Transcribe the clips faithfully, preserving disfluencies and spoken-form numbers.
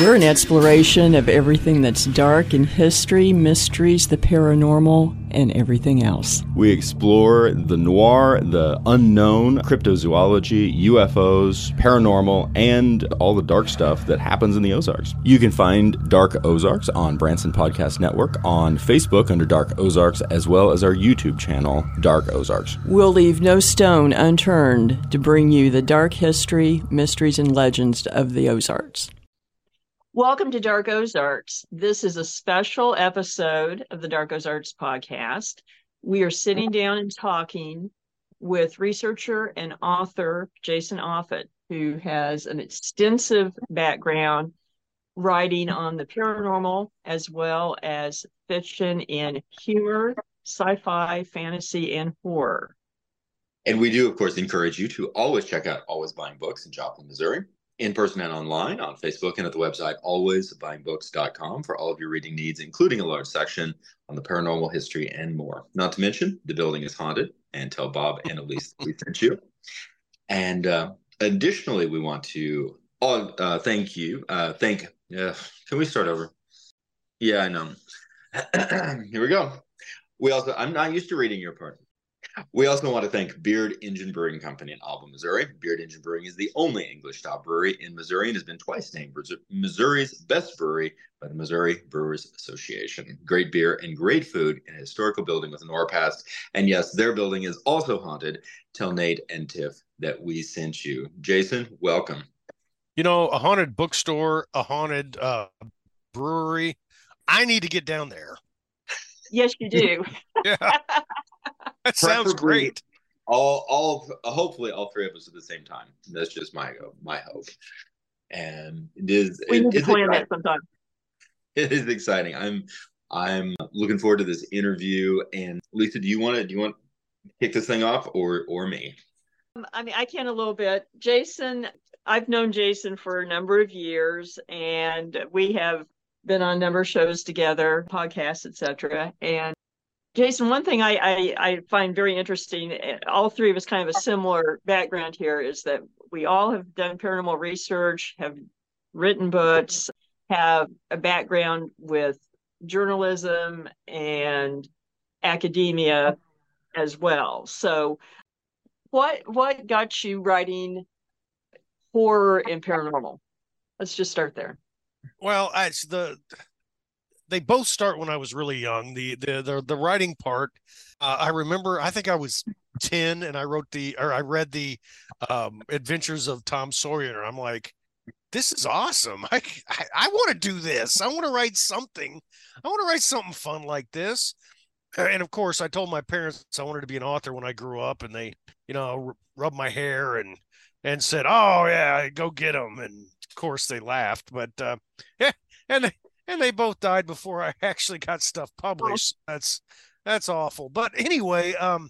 We're an exploration of everything that's dark in history, mysteries, the paranormal, and everything else. We explore the noir, the unknown, cryptozoology, U F Os, paranormal, and all the dark stuff that happens in the Ozarks. You can find Dark Ozarks on Branson Podcast Network, on Facebook under Dark Ozarks, as well as our YouTube channel, Dark Ozarks. We'll leave no stone unturned to bring you the dark history, mysteries, and legends of the Ozarks. Welcome to Dark Ozarks. This is a special episode of the Dark Ozarks podcast. We are sitting down and talking with researcher and author Jason Offutt, who has an extensive background writing on the paranormal as well as fiction in humor, sci-fi, fantasy, and horror. And we do, of course, encourage you to always check out Always Buying Books in Joplin, Missouri, in person and online, on Facebook and at the website always buying books dot com for all of your reading needs, including a large section on the paranormal, history, and more. Not to mention, the building is haunted, and tell Bob and Elise we sent you. And uh, additionally, we want to all, uh, thank you. Uh, thank, uh, can we start over? Yeah, I know. Here we go. We also, I'm not used to reading your part. We also want to thank Beard Engine Brewing Company in Alba, Missouri. Beard Engine Brewing is the only English-style brewery in Missouri and has been twice named Missouri's best brewery by the Missouri Brewers Association. Great beer and great food in a historical building with a noir past. And yes, their building is also haunted. Tell Nate and Tiff that we sent you. Jason, welcome. You know, a haunted bookstore, a haunted uh, brewery. I need to get down there. Yes, you do. Yeah. That sounds great. All, all, hopefully, all three of us at the same time. That's just my my hope. And it is. We it, need to plan that sometime. It is exciting. I'm, I'm looking forward to this interview. And Lisa, do you want to do you want to kick this thing off, or or me? Um, I mean, I can a little bit. Jason, I've known Jason for a number of years, and we have been on a number of shows together, podcasts, et cetera. And Jason, one thing I, I, I find very interesting, all three of us kind of a similar background here, is that we all have done paranormal research, have written books, have a background with journalism and academia as well. So what what got you writing horror and paranormal? Let's just start there. Well, it's the... They both start when I was really young. The the the, the writing part, uh, I remember. I think I was ten, and I wrote the or I read the um, Adventures of Tom Sawyer. I'm like, this is awesome. I I, I want to do this. I want to write something. I want to write something fun like this. And of course, I told my parents I wanted to be an author when I grew up, and they, you know, rubbed my hair and and said, "Oh yeah, go get them." And of course, they laughed. But uh, yeah, and. They, And they both died before I actually got stuff published. That's that's awful. But anyway, um,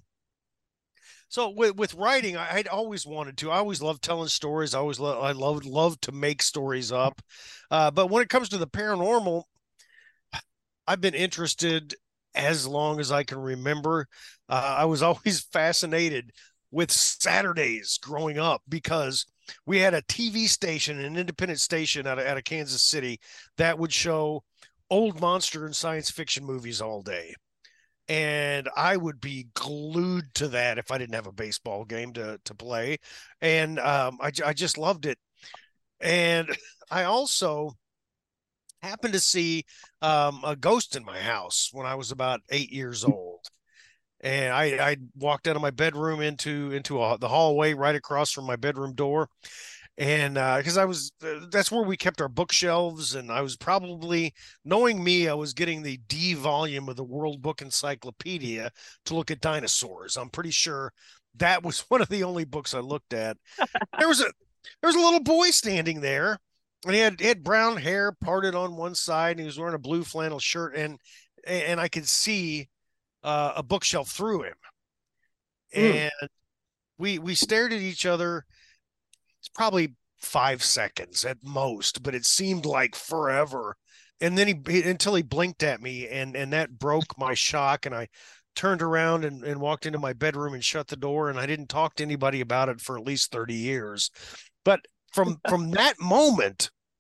so with with writing, I, I'd always wanted to. I always loved telling stories. I always love I loved loved to make stories up. Uh, but when it comes to the paranormal, I've been interested as long as I can remember. Uh, I was always fascinated with Saturdays growing up because we had a T V station, an independent station out of, out of Kansas City that would show old monster and science fiction movies all day. And I would be glued to that if I didn't have a baseball game to, to play. And um, I, I just loved it. And I also happened to see um, a ghost in my house when I was about eight years old. And I, I walked out of my bedroom into into a, the hallway right across from my bedroom door. And because uh, I was, uh, that's where we kept our bookshelves. And I was probably, knowing me, I was getting the D volume of the World Book Encyclopedia to look at dinosaurs. I'm pretty sure that was one of the only books I looked at. There was a there was a little boy standing there, and he had, he had brown hair parted on one side, and he was wearing a blue flannel shirt. And and I could see Uh, a bookshelf through him, and mm. we we stared at each other. It's probably five seconds at most, but it seemed like forever. And then he, he until he blinked at me, and and that broke my shock. And I turned around and, and walked into my bedroom and shut the door. And I didn't talk to anybody about it for at least thirty years. But from from that moment,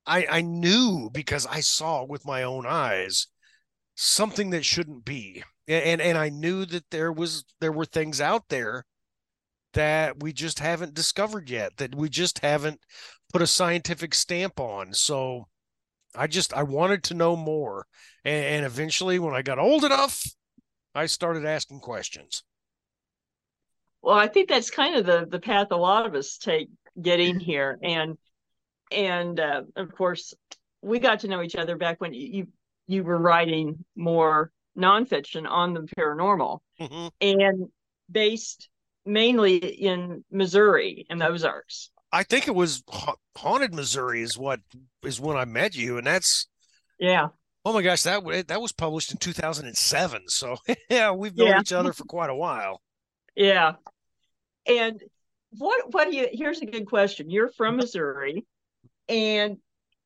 I, I knew because I saw with my own eyes something that shouldn't be. And, and I knew that there was there were things out there that we just haven't discovered yet, that we just haven't put a scientific stamp on. So I just I wanted to know more. And, and eventually when I got old enough, I started asking questions. Well, I think that's kind of the the path a lot of us take getting here. And and uh, of course, we got to know each other back when you you were writing more nonfiction on the paranormal, mm-hmm. and based mainly in Missouri and the Ozarks. I think it was ha- Haunted Missouri is what is when I met you, and that's yeah. Oh my gosh, that that was published in two thousand seven. So yeah, we've known yeah. each other for quite a while. Yeah. And what what do you? Here's a good question. You're from Missouri, and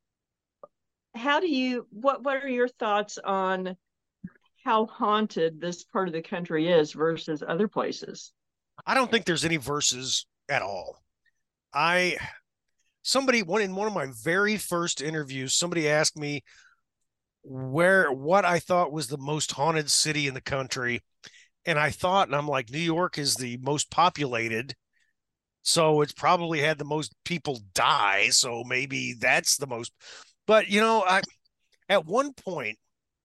how do you? What what are your thoughts on how haunted this part of the country is versus other places? I don't think there's any verses at all. I somebody one in one of my very first interviews, somebody asked me where what I thought was the most haunted city in the country. And I thought, and I'm like, New York is the most populated, so it's probably had the most people die. So maybe that's the most. But you know, I at one point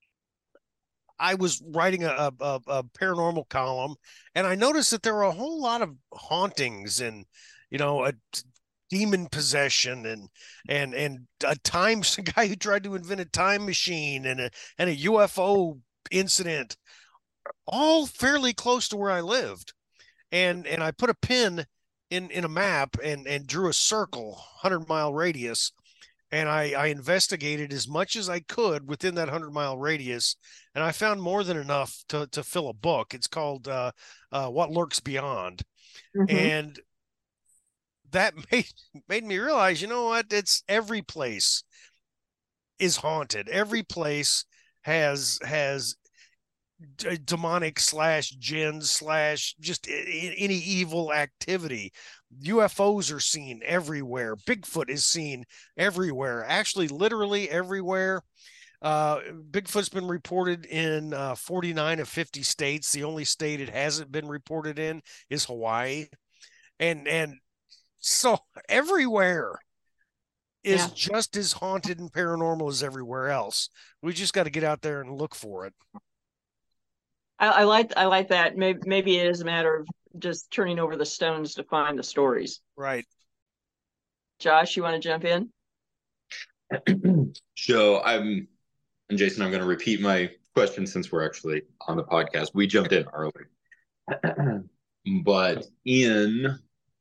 I was writing a, a, a paranormal column, and I noticed that there were a whole lot of hauntings and you know a demon possession and and and a time a guy who tried to invent a time machine and a and a U F O incident, all fairly close to where I lived. And and I put a pin in in a map and and drew a circle, hundred mile radius, and I I investigated as much as I could within that hundred mile radius, and I found more than enough to to fill a book. It's called uh, uh, What Lurks Beyond, mm-hmm. and that made made me realize, you know what? It's every place is haunted. Every place has has d- demonic slash jinn slash just I- any evil activity. U F Os are seen everywhere. Bigfoot is seen everywhere. Actually, literally everywhere. Uh, Bigfoot's been reported in uh, forty-nine of fifty states. The only state it hasn't been reported in is Hawaii. And and so everywhere is yeah. just as haunted and paranormal as everywhere else. We just got to get out there and look for it. I, I like I like that. Maybe maybe it is a matter of just turning over the stones to find the stories. Right. Josh, you want to jump in? So I'm and Jason, I'm going to repeat my question since we're actually on the podcast. We jumped in early, but in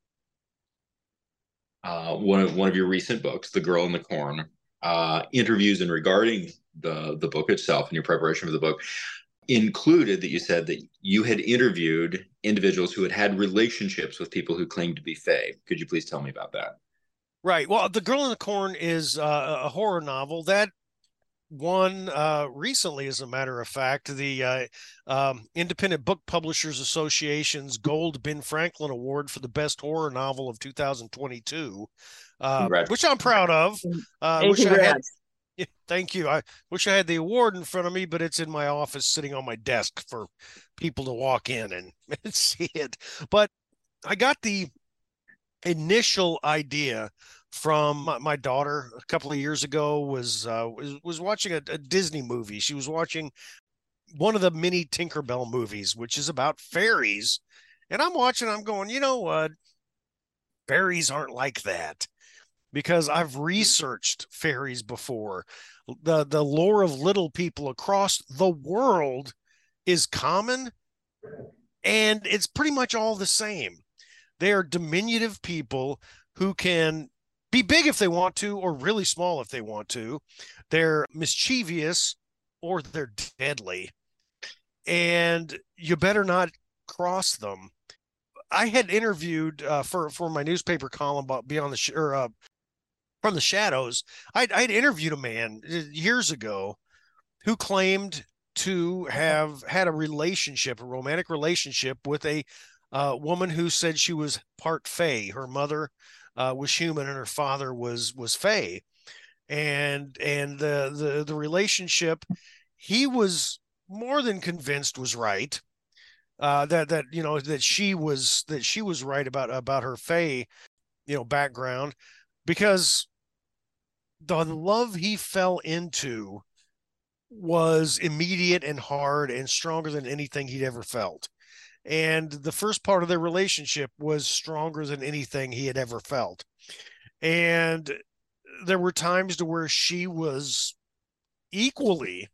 Uh, one of one of your recent books, The Girl in the Corn, uh, interviews and regarding the the book itself and your preparation for the book included that you said that you had interviewed individuals who had had relationships with people who claimed to be fae. Could you please tell me about that? Right. Well, The Girl in the Corn is uh, a horror novel that won uh, recently, as a matter of fact, the uh, um, Independent Book Publishers Association's Gold Ben Franklin Award for the Best Horror Novel of two thousand twenty-two, uh, which I'm proud of. Uh, hey, wish I had, yeah, thank you. I wish I had the award in front of me, but it's in my office sitting on my desk for people to walk in and, and see it. But I got the initial idea from my, my daughter a couple of years ago was uh, was, was watching a, a Disney movie. She was watching one of the mini Tinkerbell movies, which is about fairies. And I'm watching, I'm going, you know what? Fairies aren't like that, because I've researched fairies before. The, the lore of little people across the world is common, and it's pretty much all the same. They are diminutive people who can be big if they want to, or really small if they want to. They're mischievous or they're deadly. And you better not cross them. I had interviewed uh, for, for my newspaper column about Beyond the Sh- or, uh, From the Shadows. I'd, I'd interviewed a man years ago who claimed to have had a relationship, a romantic relationship with a uh, woman who said she was part fae. Her mother Uh, was human and her father was was fae. and and the the the relationship, he was more than convinced was right. Uh, that that you know that she was that she was right about about her Fae, you know, background, because the love he fell into was immediate and hard and stronger than anything he'd ever felt. And the first part of their relationship was stronger than anything he had ever felt. And there were times to where she was equally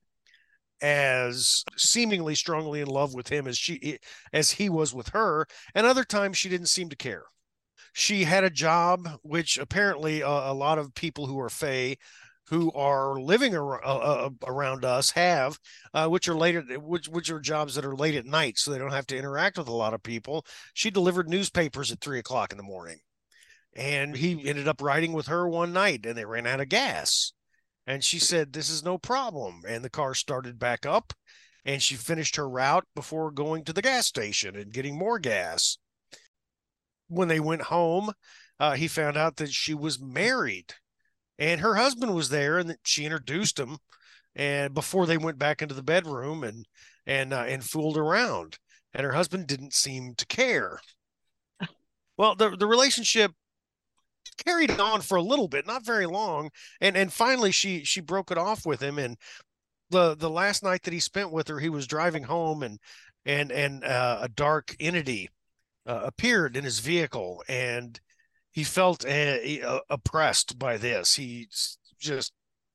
as seemingly strongly in love with him as she as he was with her, and other times she didn't seem to care. She had a job, which apparently uh, a lot of people who are Fae, who are living ar- uh, around us, have, uh, which are later, which which are jobs that are late at night, so they don't have to interact with a lot of people. She delivered newspapers at three o'clock in the morning, and he ended up riding with her one night, and they ran out of gas, and she said, "This is no problem," and the car started back up, and she finished her route before going to the gas station and getting more gas. When they went home, uh, he found out that she was married, and her husband was there, and that she introduced him, and before they went back into the bedroom and and uh, and fooled around, and her husband didn't seem to care. Well, the the relationship carried on for a little bit, not very long, and and finally she she broke it off with him. And the the last night that he spent with her, he was driving home, and and and uh, a dark entity uh, appeared in his vehicle, and he felt uh, uh, oppressed by this. He just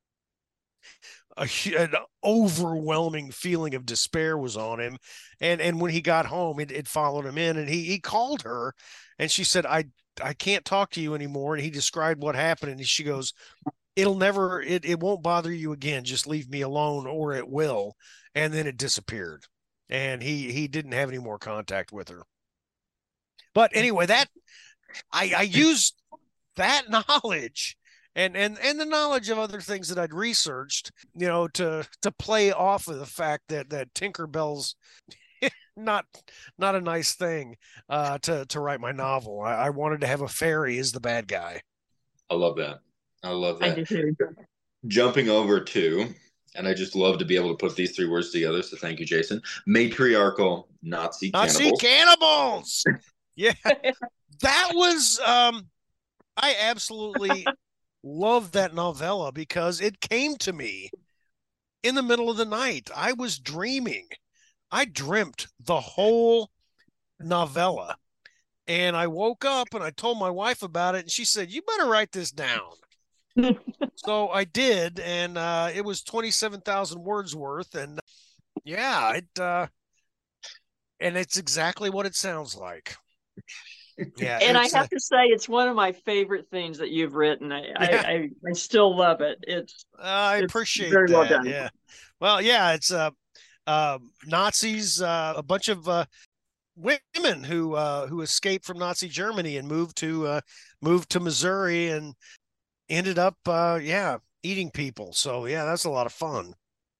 a, an overwhelming feeling of despair was on him, and and when he got home, it, it followed him in, and he he called her, and she said, "I I can't talk to you anymore." And he described what happened, and she goes, "It'll never, it it won't bother you again. Just leave me alone, or it will." And then it disappeared, and he he didn't have any more contact with her. But anyway, that I I used that knowledge and and and the knowledge of other things that I'd researched, you know, to to play off of the fact that that Tinkerbell's not not a nice thing uh, to to write my novel. I, I wanted to have a fairy as the bad guy. I love that. I love I that. do too. Jumping over to, and I just love to be able to put these three words together. So thank you, Jason. Matriarchal Nazi cannibals. Nazi cannibals. Yeah, that was. Um, I absolutely loved that novella because it came to me in the middle of the night. I was dreaming. I dreamt the whole novella, and I woke up and I told my wife about it, and she said, "You better write this down." So I did, and uh, it was twenty-seven thousand words worth, and yeah, it uh, and it's exactly what it sounds like. Yeah, and I it's, have uh, to say, it's one of my favorite things that you've written. I yeah. I, I, I still love it. It's uh, I it's appreciate very that. well done. Yeah, well, yeah, it's uh, uh, Nazis, uh, a bunch of uh, women who uh, who escaped from Nazi Germany and moved to uh, moved to Missouri and ended up, uh, yeah, eating people. So yeah, that's a lot of fun.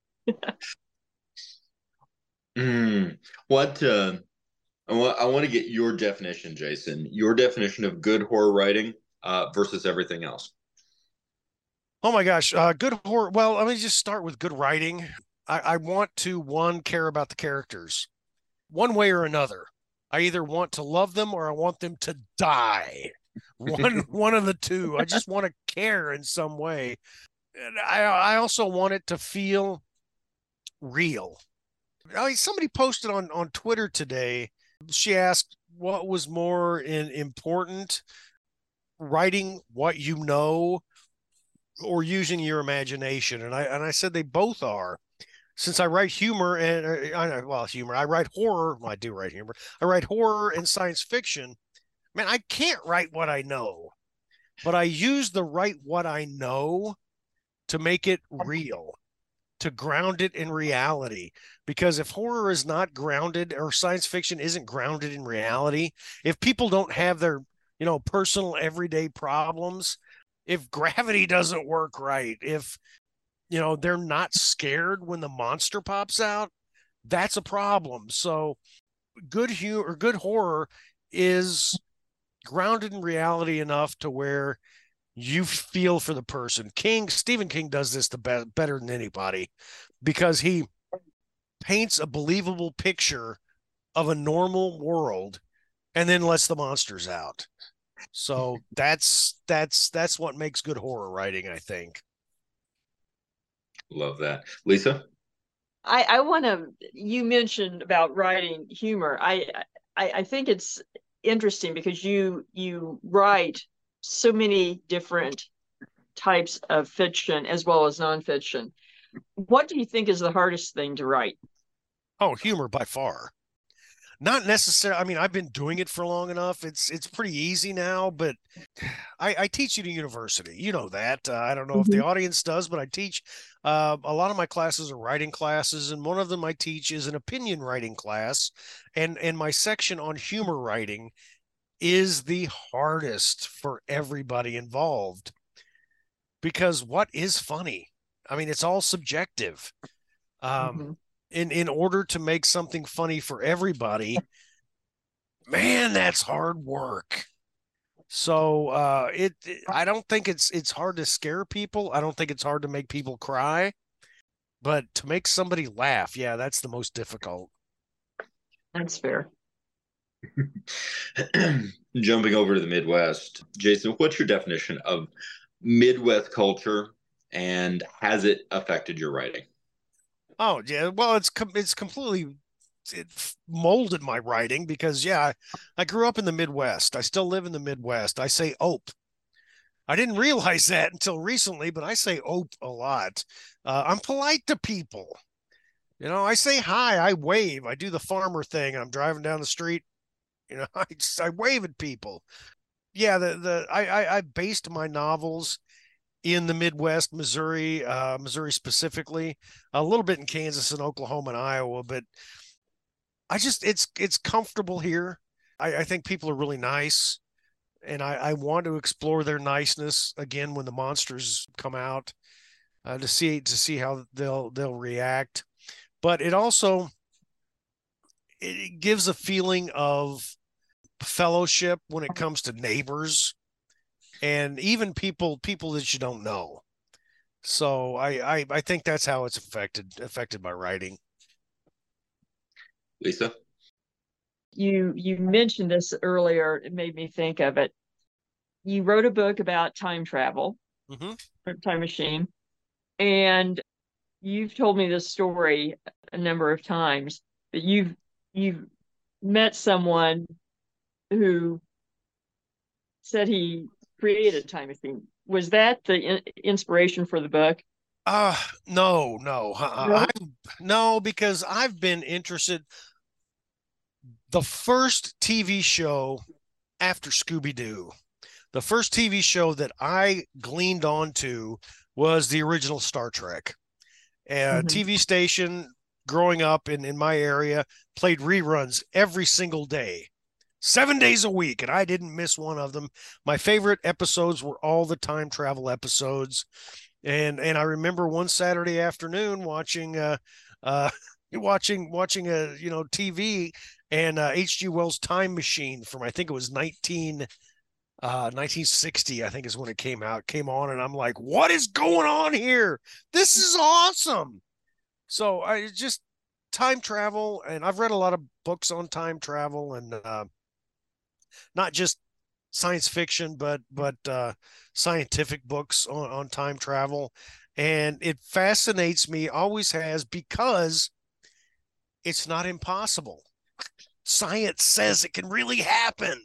Mm, what uh, I want I want to get your definition, Jason. Your definition of good horror writing uh, versus everything else. Oh my gosh, uh, good horror. Well, let me just start with good writing. I, I want to, one, care about the characters one way or another. I either want to love them or I want them to die. One one of the two. I just want to care in some way. And I I also want it to feel real. I mean, somebody posted on on Twitter today. She asked what was more in, important, writing what you know or using your imagination, and I and I said they both are. Since I write humor and uh, well, humor, I write horror. Well, I do write humor. I write horror and science fiction. Man, I can't write what I know, but I use the write what I know to make it real, to ground it in reality. Because if horror is not grounded or science fiction isn't grounded in reality, if people don't have their, you know, personal everyday problems, if gravity doesn't work right, if, you know, they're not scared when the monster pops out, that's a problem. So good humor or good horror is grounded in reality enough to where you feel for the person. King, Stephen King does this the be- better than anybody because he paints a believable picture of a normal world and then lets the monsters out. So that's that's that's what makes good horror writing, I think. Love that. Lisa? I, I want to, you mentioned about writing humor. I, I, I think it's interesting because you, you write so many different types of fiction as well as nonfiction. What do you think is the hardest thing to write? Oh, humor by far. Not necessarily. I mean, I've been doing it for long enough. It's it's pretty easy now, but I, I teach at a university. You know that. Uh, I don't know if the Mhm. audience does, but I teach. Uh, a lot of my classes are writing classes, and one of them I teach is an opinion writing class, and and my section on humor writing is the hardest for everybody involved because what is funny? I mean, it's all subjective. Um, Mhm. in in order to make something funny for everybody, man, that's hard work. So uh, it, it I don't think it's it's hard to scare people. I don't think it's hard to make people cry, but to make somebody laugh, yeah, that's the most difficult. That's fair. Jumping over to the Midwest, Jason, what's your definition of Midwest culture and has it affected your writing? Oh yeah, well, it's com- it's completely it molded my writing because yeah, I, I grew up in the Midwest. I still live in the Midwest. I say ope. I didn't realize that until recently, but I say ope a lot. Uh, I'm polite to people. You know, I say hi, I wave, I do the farmer thing. I'm driving down the street. You know, I just I wave at people. Yeah, the the I I, I based my novels in the Midwest, Missouri, uh, Missouri specifically, a little bit in Kansas and Oklahoma and Iowa, but I just it's it's comfortable here. I, I think people are really nice, and I, I want to explore their niceness again when the monsters come out uh, to see to see how they'll they'll react. But it also it gives a feeling of fellowship when it comes to neighbors and even people people that you don't know. So I I, I think that's how it's affected affected my writing. Lisa? You you mentioned this earlier. It made me think of it. You wrote a book about time travel, Mm-hmm. time machine, and you've told me this story a number of times that you've you've met someone who said he created a time machine. Was that the in inspiration for the book? Uh no, no. Uh, I No. no because I've been interested. The first T V show after Scooby Doo, the first T V show that I gleaned onto was the original Star Trek. A Mhm. T V station growing up in, in my area played reruns every single day, seven days a week, and I didn't miss one of them. My favorite episodes were all the time travel episodes. And and I remember one Saturday afternoon watching uh uh watching watching a you know T V and uh, H G. Wells' Time Machine from I think it was nineteen uh nineteen sixty I think is when it came out came on and I'm like, what is going on here? This is awesome. So I just time travel, and I've read a lot of books on time travel and uh not just science fiction but but uh scientific books on, on time travel, and it fascinates me, always has, because it's not impossible. Science says it can really happen.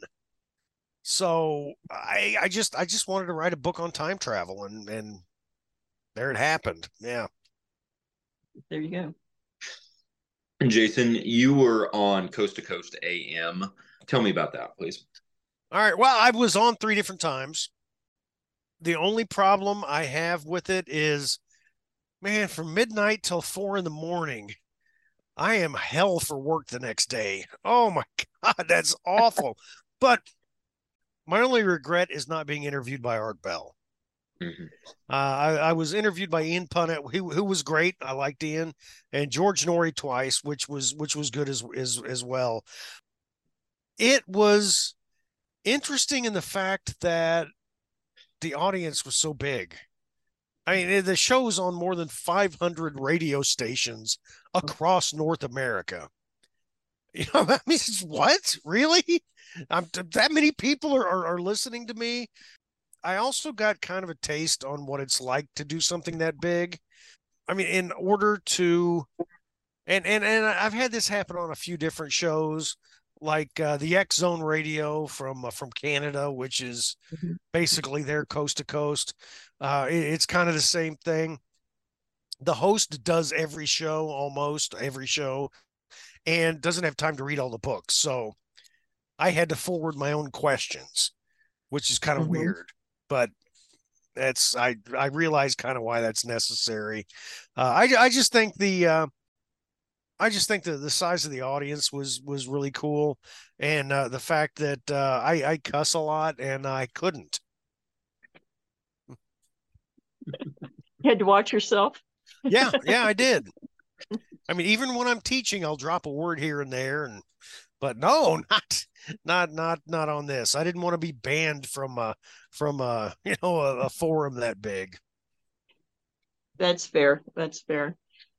So I I just I just wanted to write a book on time travel, and and there it happened. Yeah. There you go. And Jason, you were on Coast to Coast A M. Tell me about that, please. All right. Well, I was on three different times. The only problem I have with it is, man, from midnight till four in the morning, I am hell for work the next day. Oh my God, that's awful. But my only regret is not being interviewed by Art Bell. Mhm. Uh, I, I was interviewed by Ian Punnett, who, who was great. I liked Ian, and George Norrie twice, which was which was good as as as well. It was interesting in the fact that the audience was so big. I mean, the show's on more than five hundred radio stations across North America. You know, I mean, what? Really? I'm, that many people are, are, are listening to me? I also got kind of a taste on what it's like to do something that big. I mean, in order to, and and and I've had this happen on a few different shows, like uh, the X Zone Radio from uh, from Canada, which is mm-hmm. basically their coast to coast. Uh, it, it's kind of the same thing. The host does every show, almost every show, and doesn't have time to read all the books. So I had to forward my own questions, which is kind of mm-hmm. weird, but that's, I, I realize kind of why that's necessary. Uh, I, I just think the, uh, I just think that the size of the audience was, was really cool. And uh, the fact that uh, I, I cuss a lot and I couldn't. You had to watch yourself. Yeah. Yeah, I did. I mean, even when I'm teaching, I'll drop a word here and there, and but no, not not not not on this. I didn't want to be banned from uh from uh you know a, a forum that big. That's fair. That's fair.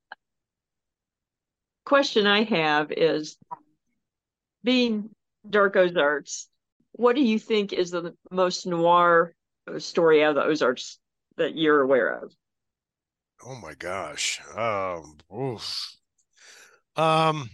Question I have is, being Dark Ozarks, what do you think is the most noir story out of the Ozarks that you're aware of? Oh my gosh. Um, oof. Um,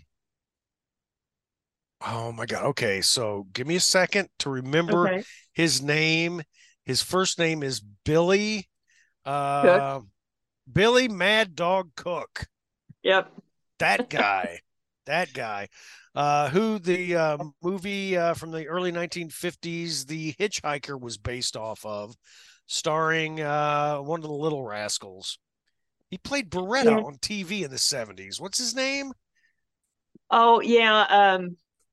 oh my God. Okay. So give me a second to remember okay. his name. His first name is Billy, uh, Billy Mad Dog Cook. Yep. That guy, that guy, uh, who the uh, movie uh, from the early nineteen fifties, The Hitchhiker, was based off of, starring uh, one of the Little Rascals. He played Beretta yeah. on T V in the seventies. What's his name? Oh, yeah. Um,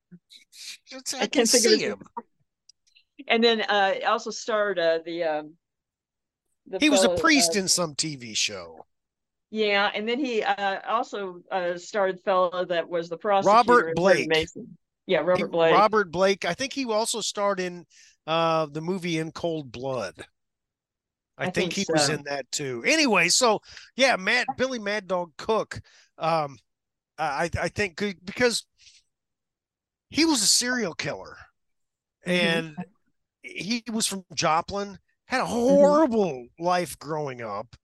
I, I can see him. And then uh, also starred uh, the, um, the. He fellow, was a priest uh, in some T V show. Yeah, and then he uh, also uh, starred the fellow that was the prosecutor. Robert Blake. Mason. Yeah, Robert he, Blake. Robert Blake. I think he also starred in uh, the movie In Cold Blood. I, I think, think he so. was in that too. Anyway, so yeah, Matt Billy Mad Dog Cook. Um, I I think because he was a serial killer, mm-hmm. and he was from Joplin, had a horrible mm-hmm. life growing up,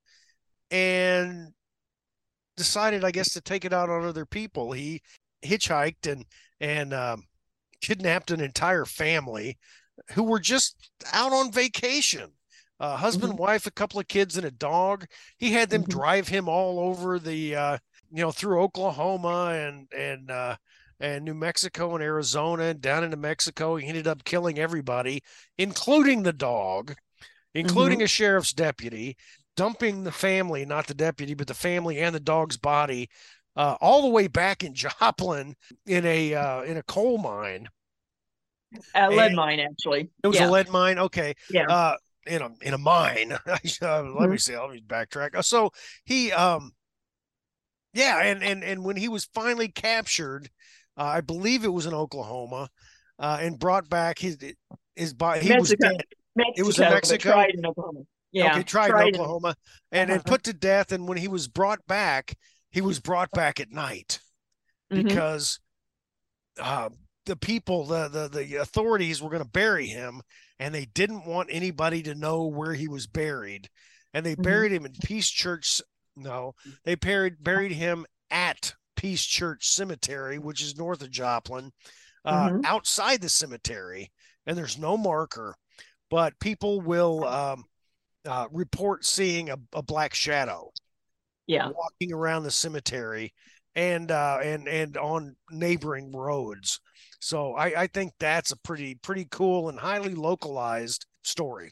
and decided, I guess, to take it out on other people. He hitchhiked and and um, kidnapped an entire family who were just out on vacation. Uh, husband, mm-hmm. wife, a couple of kids, and a dog. He had them mm-hmm. drive him all over the, uh, you know, through Oklahoma and and uh, and New Mexico and Arizona and down into Mexico. He ended up killing everybody, including the dog, including mm-hmm. a sheriff's deputy, dumping the family, not the deputy, but the family and the dog's body, uh, all the way back in Joplin in a uh, in a coal mine. A lead and mine, actually. It was yeah. a lead mine. Okay. Yeah. Uh, in a in a mine. uh, mm-hmm. Let me see. Let me backtrack. So he, um, yeah, and and and when he was finally captured, uh, I believe it was in Oklahoma, uh, and brought back his his body. He Mexico. was dead. Mexico, it was in Mexico. Tried in Oklahoma. Yeah, okay, tried, tried in Oklahoma, in... and uh-huh. and put to death. And when he was brought back, he was brought back at night mm-hmm. because uh, the people, the the the authorities were going to bury him. And they didn't want anybody to know where he was buried. And they mm-hmm. buried him in Peace Church. No, they buried, buried him at Peace Church Cemetery, which is north of Joplin, uh, mm-hmm. outside the cemetery. And there's no marker, but people will um, uh, report seeing a, a black shadow yeah. walking around the cemetery and uh, and and on neighboring roads. So I, I think that's a pretty pretty cool and highly localized story.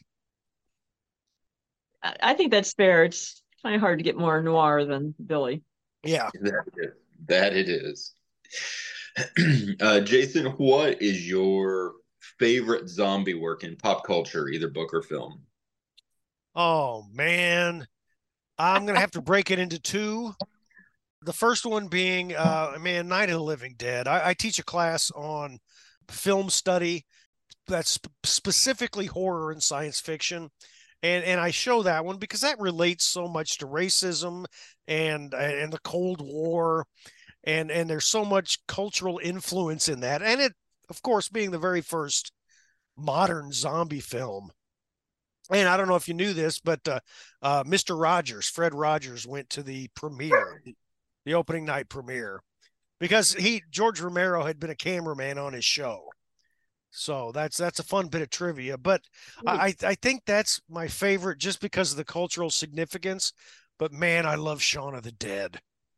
I think that's fair. It's kind of hard to get more noir than Billy. Yeah, that, that it is. uh, Jason, what is your favorite zombie work in pop culture, either book or film? Oh man, I'm gonna have to break it into two. The first one being, uh, man, Night of the Living Dead. I, I teach a class on film study that's sp- specifically horror and science fiction. And and I show that one because that relates so much to racism and and the Cold War, and and there's so much cultural influence in that. And it, of course, being the very first modern zombie film. And I don't know if you knew this, but uh, uh, Mister Rogers, Fred Rogers, went to the premiere, the opening night premiere, because he George Romero had been a cameraman on his show. So that's that's a fun bit of trivia. But I I think that's my favorite just because of the cultural significance. But man, I love Shaun of the Dead.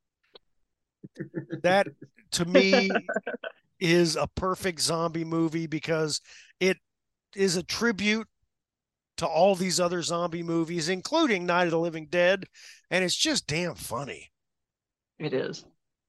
That to me is a perfect zombie movie because it is a tribute to all these other zombie movies, including Night of the Living Dead, and it's just damn funny. It is.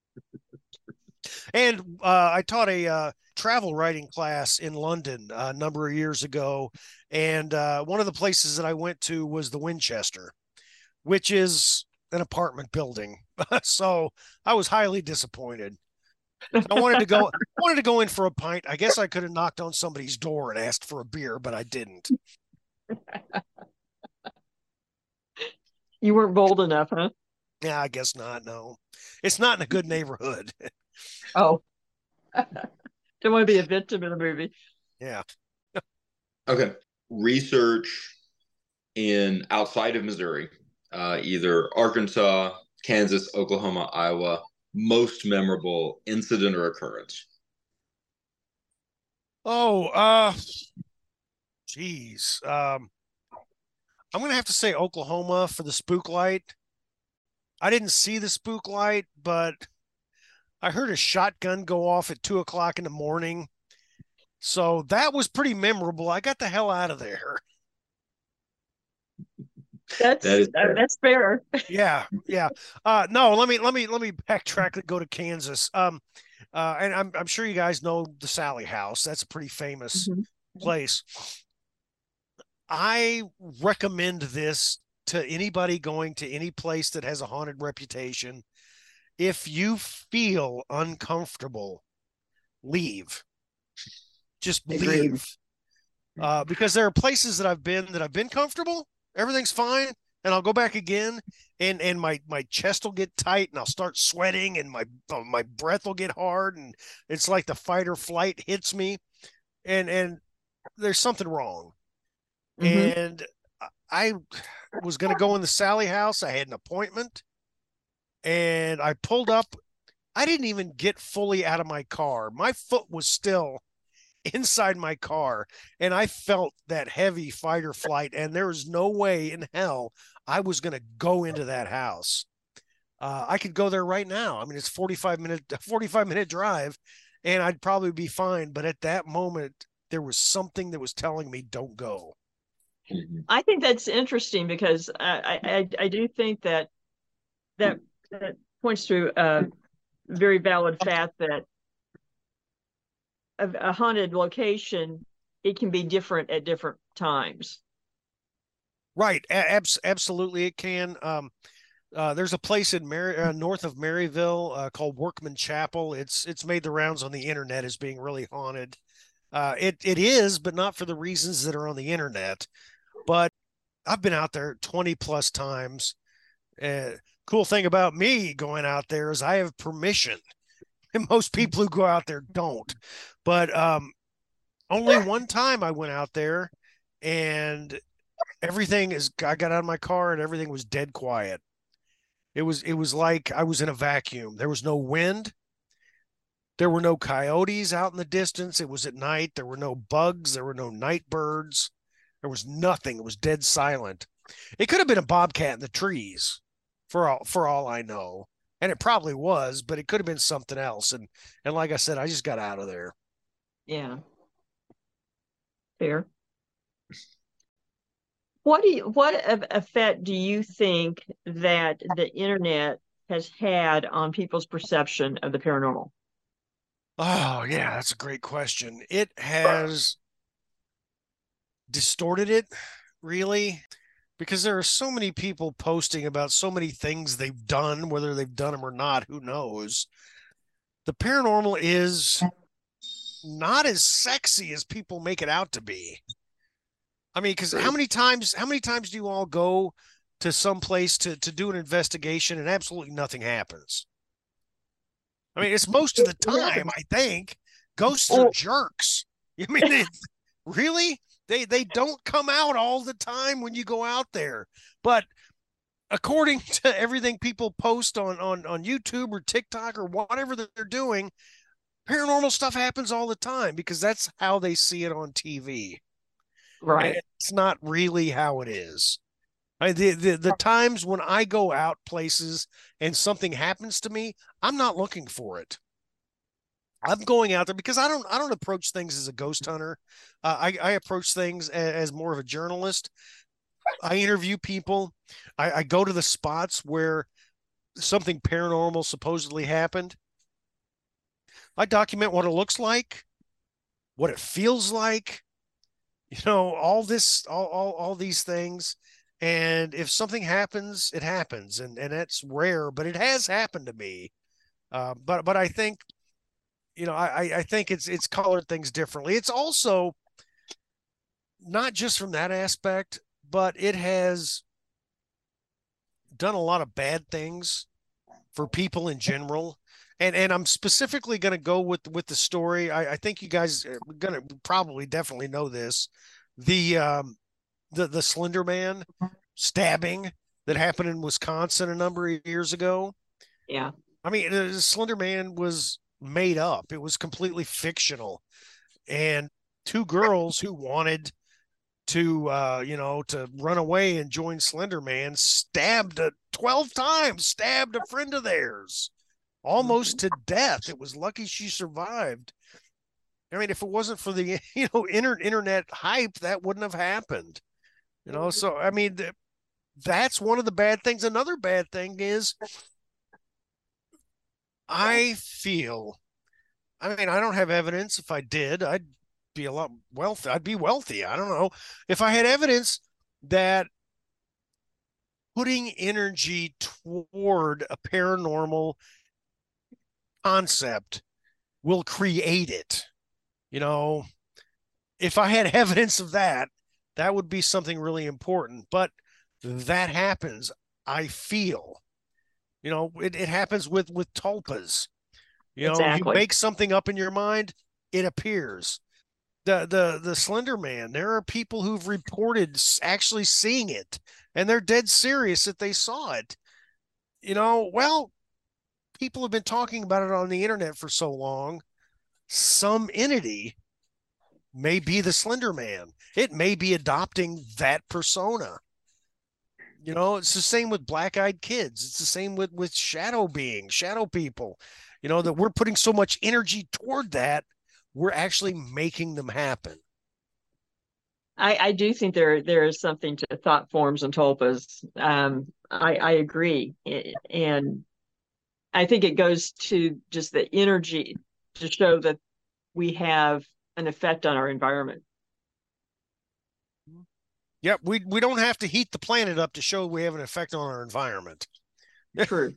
And uh, I taught a uh, travel writing class in London a number of years ago, and uh, one of the places that I went to was the Winchester, which is an apartment building. So I was highly disappointed. I wanted to go wanted to go in for a pint. I guess I could have knocked on somebody's door and asked for a beer, but I didn't. You weren't bold enough, huh? Yeah, I guess not. No, it's not in a good neighborhood. Oh, don't want to be a victim in a movie. Yeah. Okay. Research in outside of Missouri, uh, either Arkansas, Kansas, Oklahoma, Iowa, most memorable incident or occurrence. Oh, uh, geez. Um, I'm gonna have to say Oklahoma for the spook light. I didn't see the spook light, but I heard a shotgun go off at two o'clock in the morning. So that was pretty memorable. I got the hell out of there. That's that is fair. That's fair. Yeah, yeah. Uh, no, let me let me let me backtrack and go to Kansas. Um, uh, and I'm I'm sure you guys know the Sally House. That's a pretty famous mm-hmm. place. I recommend this to anybody going to any place that has a haunted reputation. If you feel uncomfortable, leave. Just Agreed. leave. Uh, because there are places that I've been that I've been comfortable. Everything's fine. And I'll go back again and, and my, my chest will get tight and I'll start sweating and my, my breath will get hard. And it's like the fight or flight hits me and, and there's something wrong. Mm-hmm. And I was going to go in the Sally House. I had an appointment and I pulled up. I didn't even get fully out of my car. My foot was still inside my car and I felt that heavy fight or flight. And there was no way in hell I was going to go into that house. Uh, I could go there right now. I mean, it's forty-five minute, forty-five minute drive and I'd probably be fine. But at that moment, there was something that was telling me don't go. I think that's interesting because I, I, I do think that that, that points to a very valid fact that a, a haunted location, it can be different at different times. Right. Abs- absolutely. It can. Um, uh, there's a place in Mary, uh, north of Maryville uh, called Workman Chapel. It's, it's made the rounds on the internet as being really haunted. Uh, it, it is, but not for the reasons that are on the internet. But I've been out there twenty plus times. Uh, cool thing about me going out there is I have permission. And most people who go out there don't. But um, only one time I went out there and everything is, I got out of my car and everything was dead quiet. It was, it was like I was in a vacuum. There was no wind. There were no coyotes out in the distance. It was at night. There were no bugs. There were no night birds. There was nothing. It was dead silent. It could have been a bobcat in the trees for all, for all I know. And it probably was, but it could have been something else. And, and like I said, I just got out of there. Yeah. Fair. What do you, what effect do you think that the internet has had on people's perception of the paranormal? Oh, yeah, that's a great question. It has distorted it, really, because there are so many people posting about so many things they've done, whether they've done them or not, who knows. The paranormal is not as sexy as people make it out to be. I mean, because how many times, how many times do you all go to some place to, to do an investigation and absolutely nothing happens? I mean, it's most of the time, I think. Ghosts are jerks. I mean, they, really? They they don't come out all the time when you go out there. But according to everything people post on, on, on YouTube or TikTok or whatever they're doing, paranormal stuff happens all the time because that's how they see it on T V. Right. And it's not really how it is. I, the, the the times when I go out places and something happens to me, I'm not looking for it. I'm going out there because I don't I don't approach things as a ghost hunter. Uh, I, I approach things as, as more of a journalist. I interview people. I, I go to the spots where something paranormal supposedly happened. I document what it looks like, what it feels like, you know, all this, all, all, all these things. And if something happens, it happens. And, and that's rare, but it has happened to me. Uh, but, but I think, you know, I, I think it's, it's colored things differently. It's also not just from that aspect, but it has done a lot of bad things for people in general. And and I'm specifically going to go with with the story. I, I think you guys are going to probably definitely know this. The um the the Slender Man stabbing that happened in Wisconsin a number of years ago. Yeah. I mean, the Slender Man was made up. It was completely fictional. And two girls who wanted to uh you know to run away and join Slender Man stabbed a twelve times, stabbed a friend of theirs almost to death. It was lucky she survived. I mean, if it wasn't for the, you know, inter- internet hype, that wouldn't have happened. You know, so, I mean, th- that's one of the bad things. Another bad thing is I feel, I mean, I don't have evidence. If I did, I'd be a lot wealthy. I'd be wealthy. I don't know. If I had evidence that putting energy toward a paranormal concept will create it. You know, if I had evidence of that, that would be something really important. But that happens, I feel. You know, it, it happens with with tulpas. You know, you Exactly. make something up in your mind, it appears. The the the Slender Man, there are people who've reported actually seeing it, and they're dead serious that they saw it. You know, well, people have been talking about it on the internet for so long. Some entity may be the Slender Man. It may be adopting that persona. You know, it's the same with black-eyed kids. It's the same with with shadow beings, shadow people. You know, that we're putting so much energy toward that, we're actually making them happen. I, I do think there there is something to thought forms and tulpas. Um, I, I agree, and I think it goes to just the energy to show that we have an effect on our environment. Yep, we we don't have to heat the planet up to show we have an effect on our environment. True.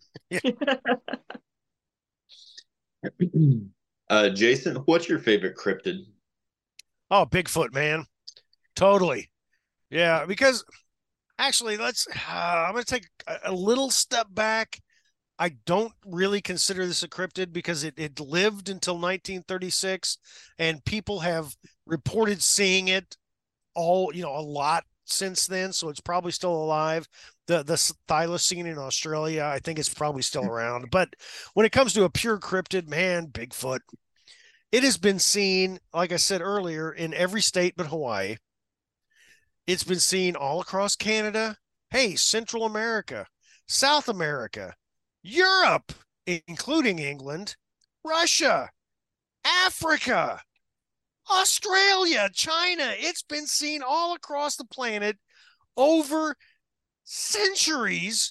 uh, Jason, what's your favorite cryptid? Oh, Bigfoot, man. Totally. Yeah, because actually, let's, uh, I'm going to take a, a little step back. I don't really consider this a cryptid because it, it lived until nineteen thirty-six, and people have reported seeing it all, you know, a lot since then. So it's probably still alive. The the thylacine in Australia, I think it's probably still around. But when it comes to a pure cryptid, man, Bigfoot. It has been seen, like I said earlier, in every state but Hawaii. It's been seen all across Canada. Hey, Central America, South America, Europe, including England, Russia, Africa, Australia, China. It's been seen all across the planet over centuries.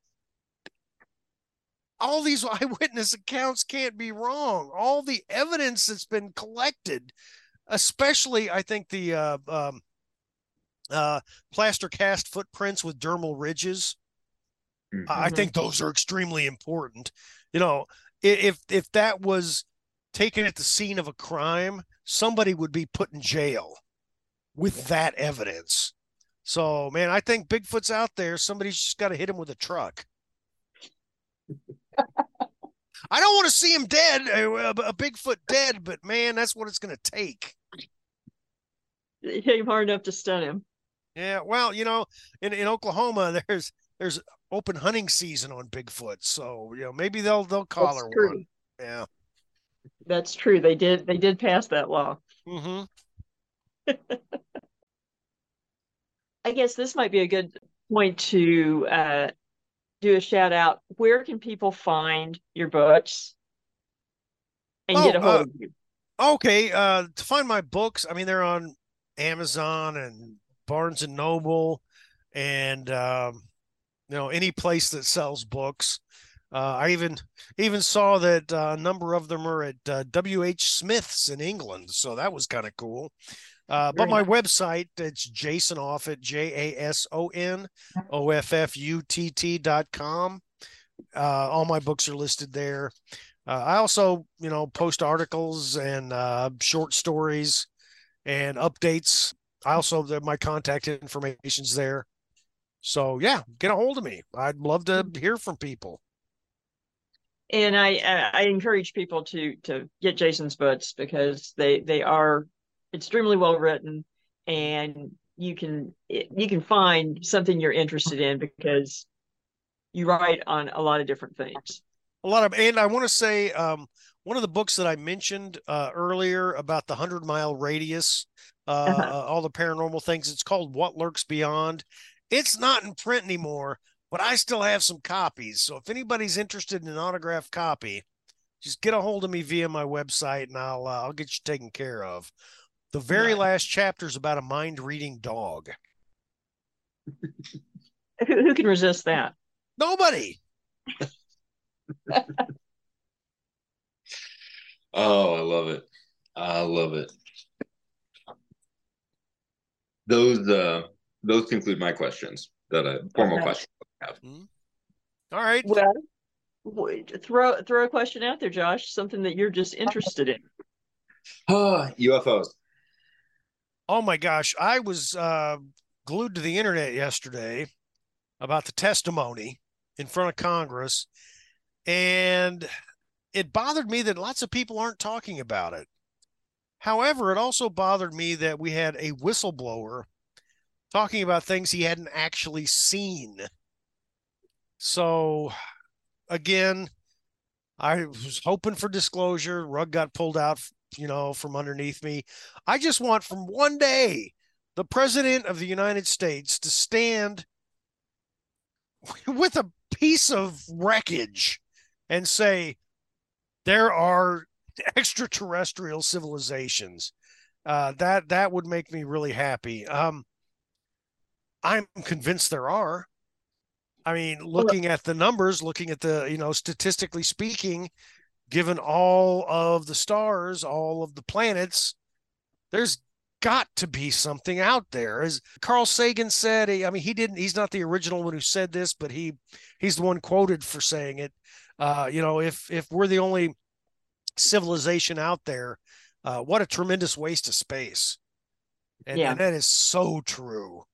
All these eyewitness accounts can't be wrong. All the evidence that's been collected, especially, I think, the uh, um, uh, plaster cast footprints with dermal ridges. Mm-hmm. I think those are extremely important. You know, if if that was taken at the scene of a crime, somebody would be put in jail. with that evidence. So, man, I think Bigfoot's out there. Somebody's just got to hit him with a truck. I don't want to see him dead, a, a Bigfoot dead, but man, that's what it's going to take. Hit him hard enough to stun him. Yeah, well, you know, in, in Oklahoma, there's there's open hunting season on Bigfoot, so you know maybe they'll they'll collar one. Yeah, that's true. They did they did pass that law. Mm-hmm. I guess this might be a good point to uh, do a shout out. Where can people find your books and oh, get a hold uh, of you? Okay, uh, to find my books, I mean they're on Amazon and Barnes and Noble, and um, you know any place that sells books. Uh, I even even saw that uh, a number of them are at uh, W H Smith's in England, so that was kind of cool. Uh, but my website, it's Jason Offutt, J A S O N O F F U T T dot com. Uh, all my books are listed there. Uh, I also, you know, post articles and uh, short stories and updates. I also, my contact information's there. So, yeah, get a hold of me. I'd love to hear from people. And I I encourage people to to get Jason's books because they they are extremely well written, and you can you can find something you're interested in because you write on a lot of different things. A lot of, and I want to say um, one of the books that I mentioned uh, earlier about the hundred mile radius, uh, uh-huh. all the paranormal things. It's called What Lurks Beyond. It's not in print anymore, but I still have some copies. So if anybody's interested in an autographed copy, just get a hold of me via my website, and I'll uh, I'll get you taken care of. The very nice. Last chapter is about a mind-reading dog. who, who can resist that? Nobody. Oh, I love it. I love it. Those uh, those conclude my questions. That I formal okay. questions I have. Mm-hmm. All right. Well, throw throw a question out there, Josh. Something that you're just interested in. Oh, U F Os. Oh my gosh, I was uh, glued to the internet yesterday about the testimony in front of Congress, and it bothered me that lots of people aren't talking about it. However, it also bothered me that we had a whistleblower talking about things he hadn't actually seen. So, again, I was hoping for disclosure. Rug got pulled out, you know, from underneath me. I just want from one day the president of the United States to stand with a piece of wreckage and say, there are extraterrestrial civilizations. Uh, that, that would make me really happy. Um, I'm convinced there are. I mean, looking at the numbers, looking at the, you know, statistically speaking, given all of the stars, all of the planets, there's got to be something out there. As Carl Sagan said, I mean, he didn't, he's not the original one who said this, but he, he's the one quoted for saying it. Uh, you know, if, if we're the only civilization out there, uh, what a tremendous waste of space. And, yeah. and that is so true.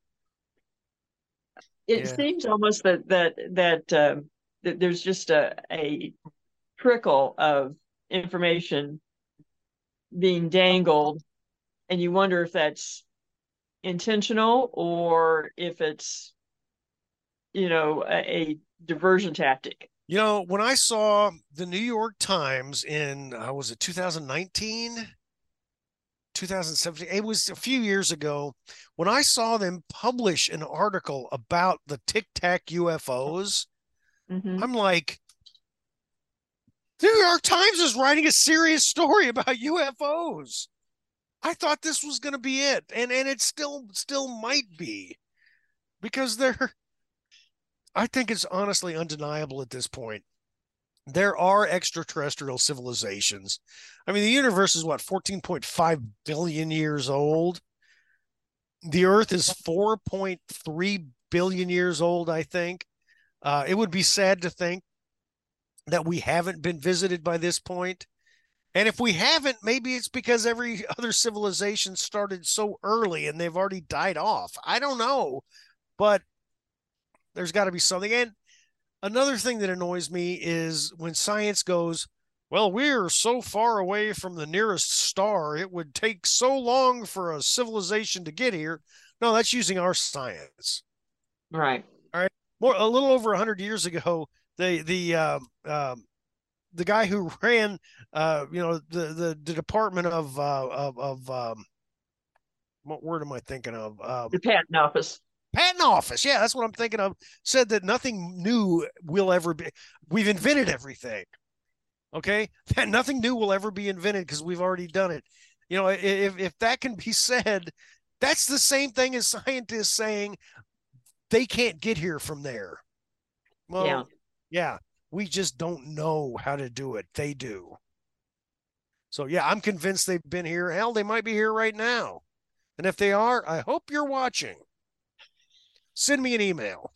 It yeah. seems almost that, that, that, uh, that there's just a, a trickle of information being dangled, and you wonder if that's intentional or if it's, you know, a, a diversion tactic. You know, when I saw the New York Times in, uh, was it two thousand nineteen, two thousand seventeen? It was a few years ago when I saw them publish an article about the Tic Tac U F Os. Mm-hmm. I'm like, the New York Times is writing a serious story about U F Os. I thought this was going to be it. And, and it still, still might be, because they're, I think it's honestly undeniable at this point. There are extraterrestrial civilizations. I mean, the universe is what, fourteen point five billion years old. The Earth is four point three billion years old, I think. Uh, it would be sad to think that we haven't been visited by this point. And if we haven't, maybe it's because every other civilization started so early and they've already died off. I don't know, but there's got to be something. And another thing that annoys me is when science goes, well, we're so far away from the nearest star, it would take so long for a civilization to get here. No, that's using our science. Right. All right. More a little over a hundred years ago, the the um, um, the guy who ran, uh, you know, the the, the Department of uh, of of um, what word am I thinking of? Um, The patent office. Patent office. Yeah, that's what I'm thinking of. Said that nothing new will ever be. We've invented everything. Okay, that nothing new will ever be invented because we've already done it. You know, if if that can be said, that's the same thing as scientists saying they can't get here from there. Well, Yeah. yeah, we just don't know how to do it. They do. So yeah, I'm convinced they've been here. Hell, they might be here right now. And if they are, I hope you're watching. Send me an email.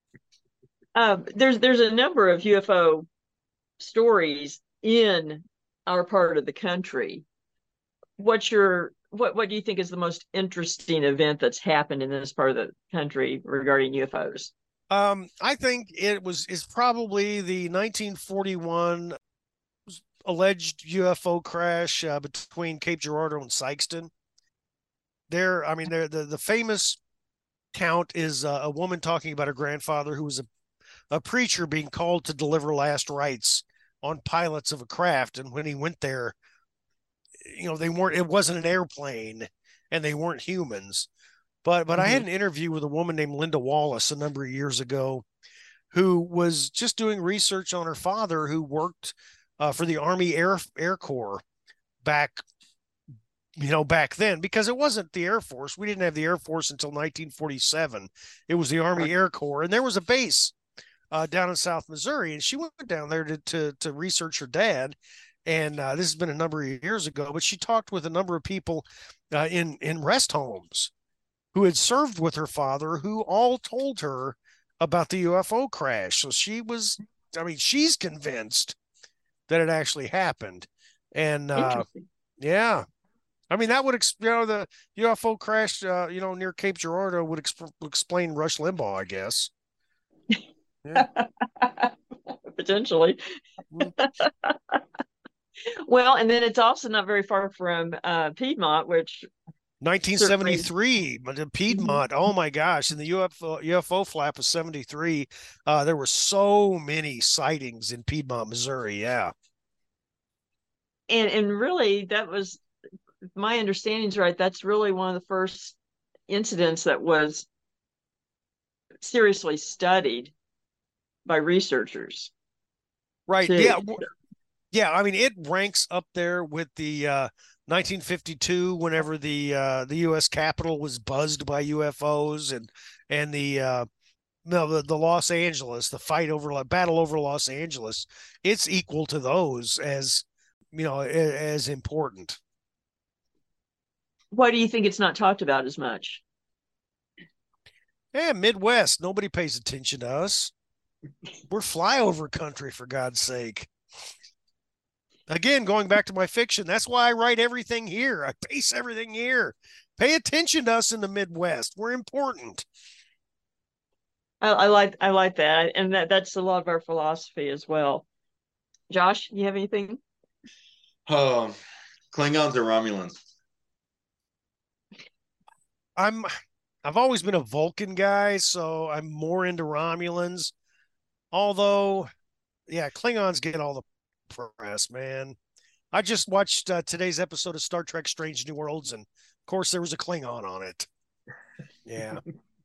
Uh, there's there's a number of U F O stories in our part of the country. What's your what what do you think is the most interesting event that's happened in this part of the country regarding U F Os? Um, I think it was is probably the nineteen forty-one alleged U F O crash uh, between Cape Girardeau and Sykeston. There, I mean, there the the famous count is uh, a woman talking about her grandfather who was a, a preacher being called to deliver last rites on pilots of a craft, and when he went there, you know, they weren't. It wasn't an airplane, and they weren't humans. But but mm-hmm. I had an interview with a woman named Linda Wallace a number of years ago, who was just doing research on her father, who worked uh, for the Army Air Air Corps back, you know, back then, because it wasn't the Air Force. We didn't have the Air Force until nineteen forty-seven. It was the Army Air Corps, and there was a base uh, down in South Missouri, and she went down there to to, to research her dad. And uh, this has been a number of years ago, but she talked with a number of people uh, in in rest homes who had served with her father, who all told her about the U F O crash. So she was, I mean, she's convinced that it actually happened. And uh, yeah, I mean, that would, you know, the U F O crash, uh, you know, near Cape Girardeau would exp- explain Rush Limbaugh, I guess. Yeah. Potentially. Well, and then it's also not very far from uh, Piedmont, which nineteen seventy-three, the Piedmont. Mm-hmm. Oh my gosh! In the U F O U F O flap of seventy-three, uh, there were so many sightings in Piedmont, Missouri. Yeah, and and really, that was, if my understanding's right, that's really one of the first incidents that was seriously studied by researchers. Right. To, yeah. Yeah. I mean, it ranks up there with the uh, nineteen fifty-two, whenever the uh, the U S Capitol was buzzed by U F Os, and and the uh, no the, the Los Angeles, the fight over battle over Los Angeles. It's equal to those as, you know, as, as important. Why do you think it's not talked about as much? Yeah, Midwest. Nobody pays attention to us. We're flyover country, for God's sake. Again, going back to my fiction, that's why I write everything here. I base everything here. Pay attention to us in the Midwest. We're important. I, I like I like that, and that that's a lot of our philosophy as well. Josh, you have anything? Oh, Klingons or Romulans? I'm. I've always been a Vulcan guy, so I'm more into Romulans. Although, yeah, Klingons get all the press, man. I just watched uh, today's episode of Star Trek Strange New Worlds, and of course there was a Klingon on it. Yeah.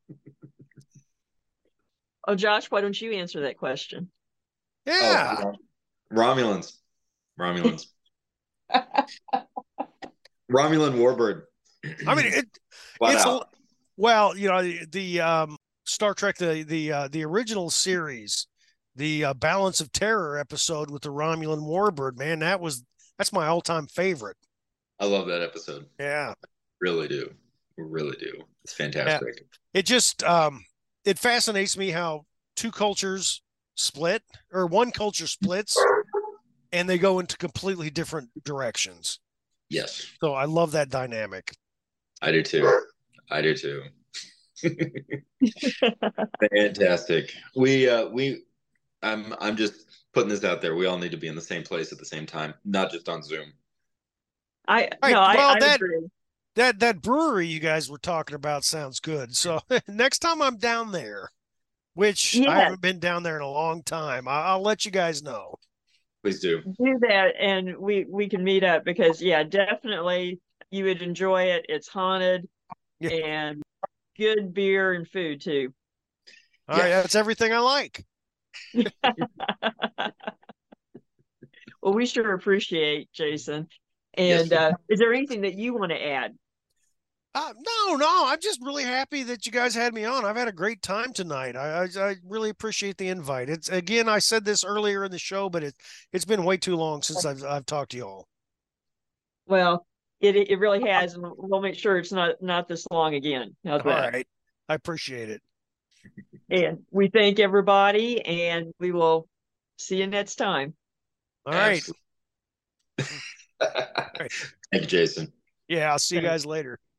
Oh, Josh, why don't you answer that question? Yeah. Oh, Romulans. Romulans. Romulan Warbird. I mean, it, it's a, well, you know, the, the um, Star Trek, the the uh, the original series, the uh, Balance of Terror episode with the Romulan Warbird, man, that was that's my all-time favorite. I love that episode. Yeah, I really do. I really do. It's fantastic. Yeah. It just um, it fascinates me how two cultures split, or one culture splits, and they go into completely different directions. Yes. So I love that dynamic. I do too. I do too. Fantastic. We uh we I'm I'm just putting this out there. We all need to be in the same place at the same time, not just on Zoom. I Right. no, I, Well, I that agree. that that brewery you guys were talking about sounds good. So next time I'm down there, which I Yeah, haven't been down there in a long time, I, I'll let you guys know. Please do. do that, and we we can meet up because yeah, definitely you would enjoy it. It's haunted Yeah. and good beer and food too. All right. Yeah. That's everything I like. Well, we sure appreciate Jason. Yes. And uh, is there anything that you want to add? Uh, no, no, I'm just really happy that you guys had me on. I've had a great time tonight. I, I, I really appreciate the invite. It's again, I said this earlier in the show, but it it's been way too long since I've I've talked to you all. Well, it it really has, and we'll make sure it's not not this long again. How's All that? right, I appreciate it. And we thank everybody, and we will see you next time. All right, Absolutely. Thank you, Jason. yeah, I'll see you guys later.